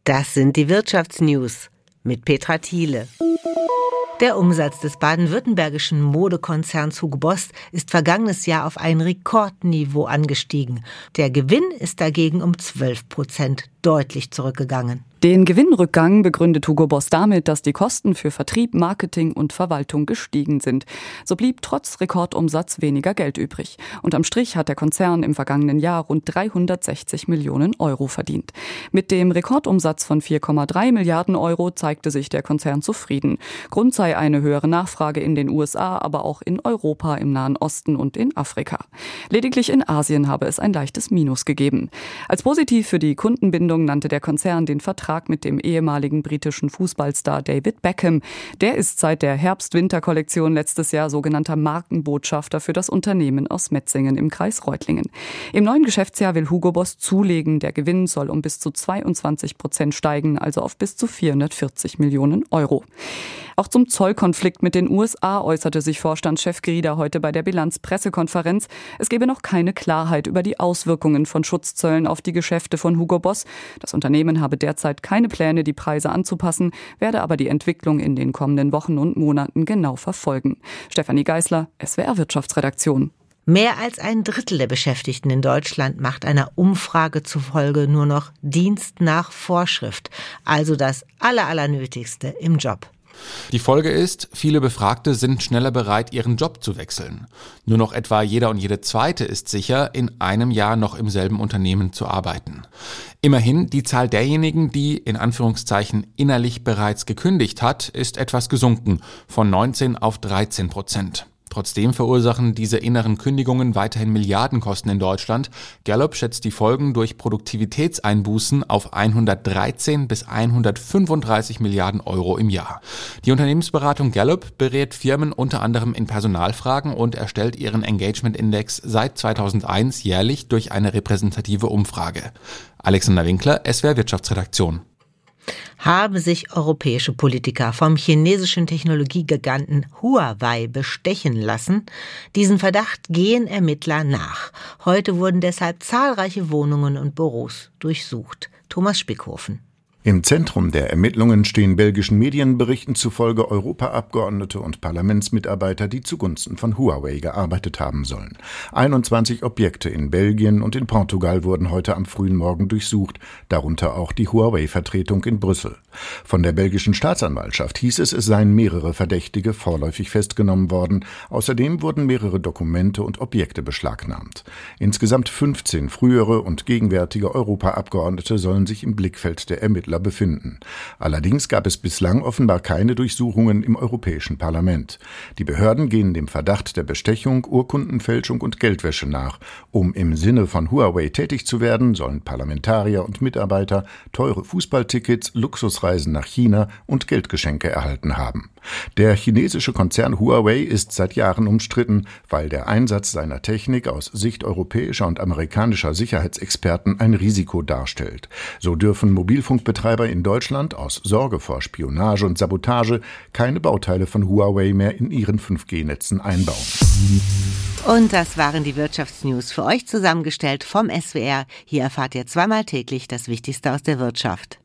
Das sind die Wirtschaftsnews mit Petra Thiele. Der Umsatz des baden-württembergischen Modekonzerns Hugo Boss ist vergangenes Jahr auf ein Rekordniveau angestiegen. Der Gewinn ist dagegen um 12% deutlich zurückgegangen. Den Gewinnrückgang begründet Hugo Boss damit, dass die Kosten für Vertrieb, Marketing und Verwaltung gestiegen sind. So blieb trotz Rekordumsatz weniger Geld übrig. Unterm Strich hat der Konzern im vergangenen Jahr rund 360 Millionen Euro verdient. Mit dem Rekordumsatz von 4,3 Milliarden Euro zeigte sich der Konzern zufrieden. Grund sei eine höhere Nachfrage in den USA, aber auch in Europa, im Nahen Osten und in Afrika. Lediglich in Asien habe es ein leichtes Minus gegeben. Als positiv für die Kundenbindung nannte der Konzern den Vertrag mit dem ehemaligen britischen Fußballstar David Beckham. Der ist seit der Herbst-Winter-Kollektion letztes Jahr sogenannter Markenbotschafter für das Unternehmen aus Metzingen im Kreis Reutlingen. Im neuen Geschäftsjahr will Hugo Boss zulegen. Der Gewinn soll um bis zu 22% steigen, also auf bis zu 440 Millionen Euro. Auch zum Zollkonflikt mit den USA äußerte sich Vorstandschef Grieder heute bei der Bilanzpressekonferenz. Es gebe noch keine Klarheit über die Auswirkungen von Schutzzöllen auf die Geschäfte von Hugo Boss. Das Unternehmen habe derzeit keine Pläne, die Preise anzupassen, werde aber die Entwicklung in den kommenden Wochen und Monaten genau verfolgen. Stefanie Geisler, SWR Wirtschaftsredaktion. Mehr als ein Drittel der Beschäftigten in Deutschland macht einer Umfrage zufolge nur noch Dienst nach Vorschrift, also das Allernötigste im Job. Die Folge ist, viele Befragte sind schneller bereit, ihren Job zu wechseln. Nur noch etwa jeder und jede Zweite ist sicher, in einem Jahr noch im selben Unternehmen zu arbeiten. Immerhin, die Zahl derjenigen, die in Anführungszeichen innerlich bereits gekündigt hat, ist etwas gesunken, von 19 auf 13%. Trotzdem verursachen diese inneren Kündigungen weiterhin Milliardenkosten in Deutschland. Gallup schätzt die Folgen durch Produktivitätseinbußen auf 113 bis 135 Milliarden Euro im Jahr. Die Unternehmensberatung Gallup berät Firmen unter anderem in Personalfragen und erstellt ihren Engagement-Index seit 2001 jährlich durch eine repräsentative Umfrage. Alexander Winkler, SWR Wirtschaftsredaktion. Haben sich europäische Politiker vom chinesischen Technologiegiganten Huawei bestechen lassen? Diesen Verdacht gehen Ermittler nach. Heute wurden deshalb zahlreiche Wohnungen und Büros durchsucht. Thomas Spickhofen. Im Zentrum der Ermittlungen stehen belgischen Medienberichten zufolge Europaabgeordnete und Parlamentsmitarbeiter, die zugunsten von Huawei gearbeitet haben sollen. 21 Objekte in Belgien und in Portugal wurden heute am frühen Morgen durchsucht, darunter auch die Huawei-Vertretung in Brüssel. Von der belgischen Staatsanwaltschaft hieß es seien mehrere Verdächtige vorläufig festgenommen worden. Außerdem wurden mehrere Dokumente und Objekte beschlagnahmt. Insgesamt 15 frühere und gegenwärtige Europaabgeordnete sollen sich im Blickfeld der Ermittler befinden. Allerdings gab es bislang offenbar keine Durchsuchungen im Europäischen Parlament. Die Behörden gehen dem Verdacht der Bestechung, Urkundenfälschung und Geldwäsche nach. Um im Sinne von Huawei tätig zu werden, sollen Parlamentarier und Mitarbeiter teure Fußballtickets, Luxusreisen nach China und Geldgeschenke erhalten haben. Der chinesische Konzern Huawei ist seit Jahren umstritten, weil der Einsatz seiner Technik aus Sicht europäischer und amerikanischer Sicherheitsexperten ein Risiko darstellt. So dürfen Mobilfunkbetreiber in Deutschland aus Sorge vor Spionage und Sabotage keine Bauteile von Huawei mehr in ihren 5G-Netzen einbauen. Und das waren die Wirtschaftsnews für euch zusammengestellt vom SWR. Hier erfahrt ihr zweimal täglich das Wichtigste aus der Wirtschaft.